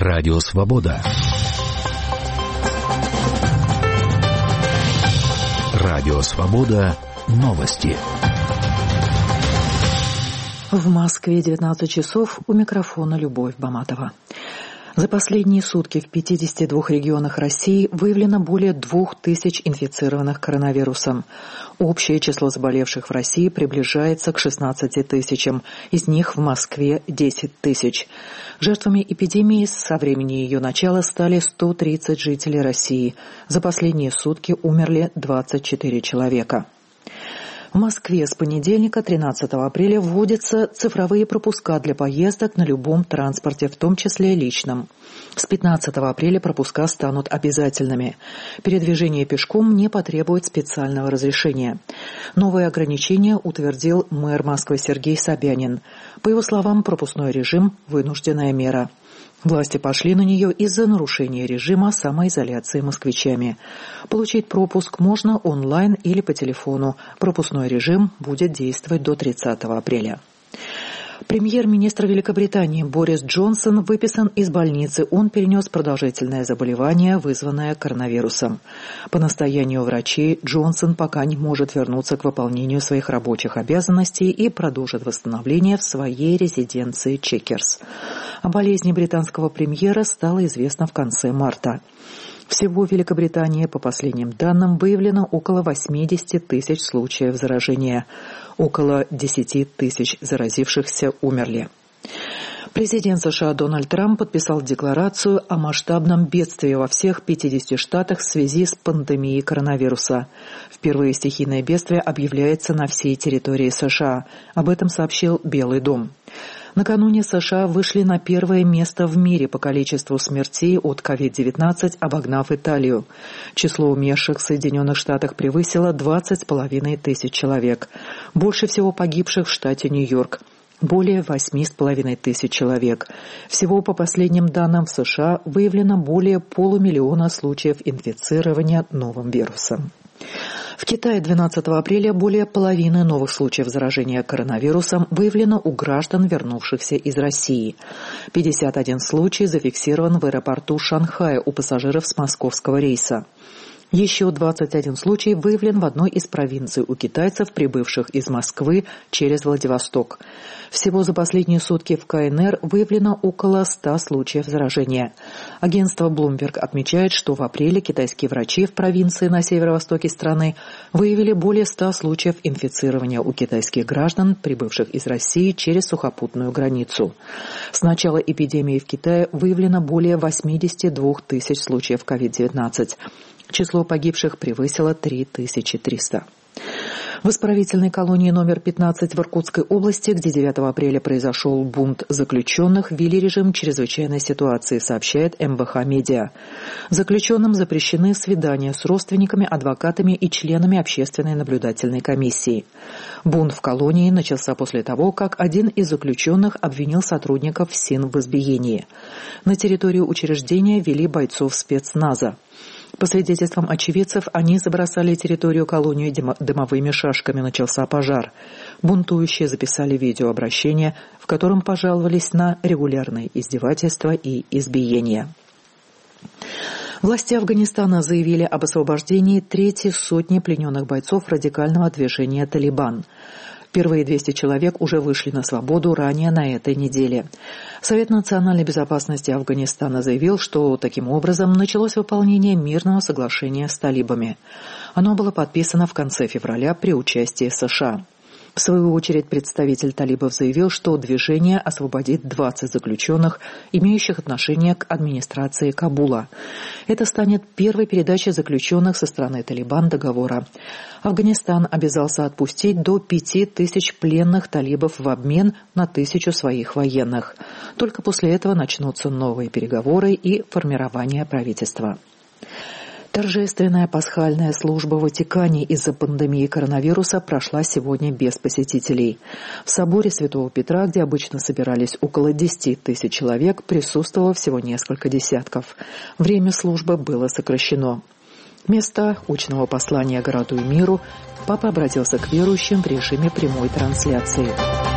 Радио Свобода. Радио Свобода. Новости. В Москве 19 часов, у микрофона Любовь Баматова. За последние сутки в 52 регионах России выявлено более 2000 инфицированных коронавирусом. Общее число заболевших в России приближается к 16 тысячам, из них в Москве 10 тысяч. Жертвами эпидемии со времени ее начала стали 130 жителей России. За последние сутки умерли 24 человека. В Москве с понедельника, 13 апреля, вводятся цифровые пропуска для поездок на любом транспорте, в том числе личном. С 15 апреля пропуска станут обязательными. Передвижение пешком не потребует специального разрешения. Новые ограничения утвердил мэр Москвы Сергей Собянин. По его словам, пропускной режим – вынужденная мера. Власти пошли на нее из-за нарушения режима самоизоляции москвичами. Получить пропуск можно онлайн или по телефону. Пропускной режим будет действовать до 30 апреля. Премьер-министр Великобритании Борис Джонсон выписан из больницы. Он перенес продолжительное заболевание, вызванное коронавирусом. По настоянию врачей Джонсон пока не может вернуться к выполнению своих рабочих обязанностей и продолжит восстановление в своей резиденции Чекерс. О болезни британского премьера стало известно в конце марта. Всего в Великобритании, по последним данным, выявлено около 80 тысяч случаев заражения. Около 10 тысяч заразившихся умерли. Президент США Дональд Трамп подписал декларацию о масштабном бедствии во всех 50 штатах в связи с пандемией коронавируса. Впервые стихийное бедствие объявляется на всей территории США. Об этом сообщил Белый дом. Накануне США вышли на первое место в мире по количеству смертей от COVID-19, обогнав Италию. Число умерших в Соединенных Штатах превысило 20,5 тысяч человек. Больше всего погибших в штате Нью-Йорк. Более 8,5 тысяч человек. Всего по последним данным в США выявлено более 500 000 случаев инфицирования новым вирусом. В Китае 12 апреля более половины новых случаев заражения коронавирусом выявлено у граждан, вернувшихся из России. 51 случай зафиксирован в аэропорту Шанхая у пассажиров с московского рейса. Еще 21 случай выявлен в одной из провинций у китайцев, прибывших из Москвы через Владивосток. Всего за последние сутки в КНР выявлено около 100 случаев заражения. Агентство Bloomberg отмечает, что в апреле китайские врачи в провинции на северо-востоке страны выявили более 100 случаев инфицирования у китайских граждан, прибывших из России через сухопутную границу. С начала эпидемии в Китае выявлено более 82 тысяч случаев COVID-19. Число погибших превысило 3300. В исправительной колонии номер 15 в Иркутской области, где 9 апреля произошел бунт заключенных, ввели режим чрезвычайной ситуации, сообщает МВХ Медиа. Заключенным запрещены свидания с родственниками, адвокатами и членами общественной наблюдательной комиссии. Бунт в колонии начался после того, как один из заключенных обвинил сотрудников СИН в избиении. На территорию учреждения ввели бойцов спецназа. По свидетельствам очевидцев, они забросали территорию колонии дымовыми шашками, начался пожар. Бунтующие записали видеообращение, в котором пожаловались на регулярные издевательства и избиения. Власти Афганистана заявили об освобождении трети сотни плененных бойцов радикального движения «Талибан». Впервые 200 человек уже вышли на свободу ранее на этой неделе. Совет национальной безопасности Афганистана заявил, что таким образом началось выполнение мирного соглашения с талибами. Оно было подписано в конце февраля при участии США. В свою очередь представитель талибов заявил, что движение освободит 20 заключенных, имеющих отношение к администрации Кабула. Это станет первой передачей заключенных со стороны Талибан договора. Афганистан обязался отпустить до 5000 пленных талибов в обмен на 1000 своих военных. Только после этого начнутся новые переговоры и формирование правительства. Торжественная пасхальная служба в Ватикане из-за пандемии коронавируса прошла сегодня без посетителей. В соборе Святого Петра, где обычно собирались около 10 тысяч человек, присутствовало всего несколько десятков. Время службы было сокращено. Вместо учного послания городу и миру папа обратился к верующим в режиме прямой трансляции.